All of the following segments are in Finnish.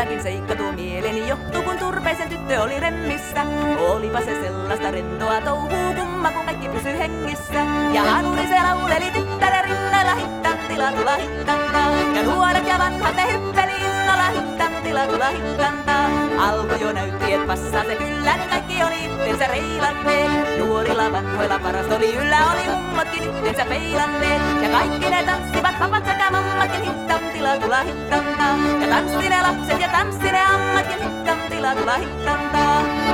vieläkin seikka tuo mieleeni johtuu, kun turpeisen tyttö oli remmissä. Olipa se sellaista rentoa touhuu, kumma kun kaikki pysy hengissä. Ja hanuri se lauleli tyttären rinnalla, hittantila tula hittanta. Ja nuoret ja vanhat ne hyppeli innolla, hittantila tula hittanta. Alko jo näytti, et passaa se kyllä, nyt kaikki oli itsensä reilanneet. Nuorilla vanhoilla paras oli yllä, oli mummotkin itsensä peilanneet. Ja kaikki ne tanssivat, papat sekä mammatkin, hittantila tula hittanta. Ja tanssi ne lapset ja tanssi ne ammatkin, hittantila tula hittanta.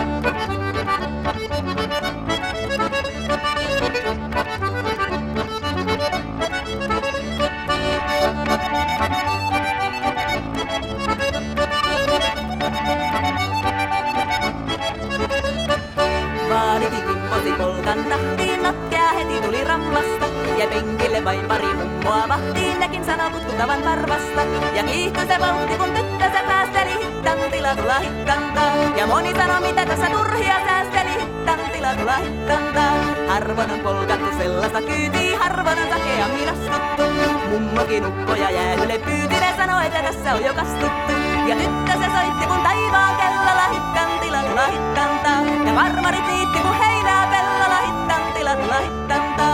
Vaarikin kimposi polkan nahtiin, notkea heti tuli rammasta. Ja penkille vain pari mummoa vahtiin, nekin sanoo kutkuttavan varvasta. Ja kiihtyi se vauhti, kun tyttö se päästeli, hittantila tula hittanta. Ja moni sanoo, mitä tässä turhia säästeli, hittantila tula hittanta. Harvoin on polkattu sellaista kyytiä, harvoin on sakeammin astuttu. Mummokin ukkoja jäähylle pyyti, ne sanoo, että tässä on jo kastuttu. Ja tyttö se soitti, kun taivaan kellolla, hittantila tula hittanta. Ja marmarit niitti, kun heinää pellolla, hittantila tula hittanta.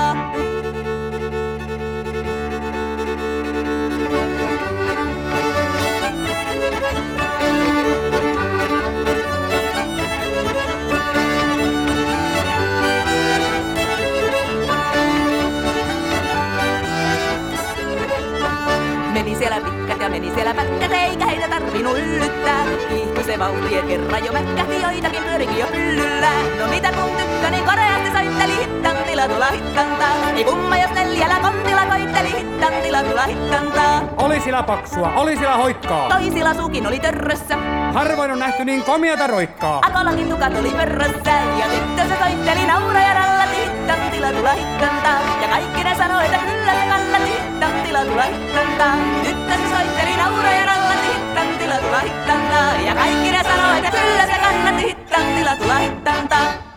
Meni siellä pitkät ja meni siellä pätkät, eikä heitä tarvinnut yllyttää. Kiihtyi se vauhti, et kerran jo mätkähti, joitakin pyörikin jo pyllyllä. No mitä kun tykköni koreasti soitteli, hittantila tula hittanta. Ei kumma jos neljällä kontilla koitteli, hittantila tula hittanta. Oli sillä paksua, oli sillä hoikkaa. Toisilla sukin oli törrössä, Harvoin on nähty niin komiata roikkaa. Akolakin tukat oli pörrössä. Ja tyttö se soitteli nauraja rallati, hittantila tula hittanta. Ja kaikki ne sanoi, että kyllä se kannatti, hittantila tula hittanta. Tyttö se soitteli nauraja rallati, hittantila tula hittanta. Ja kaikki ne sanoi, että kyllä se kannatti, hittantila tula hittanta.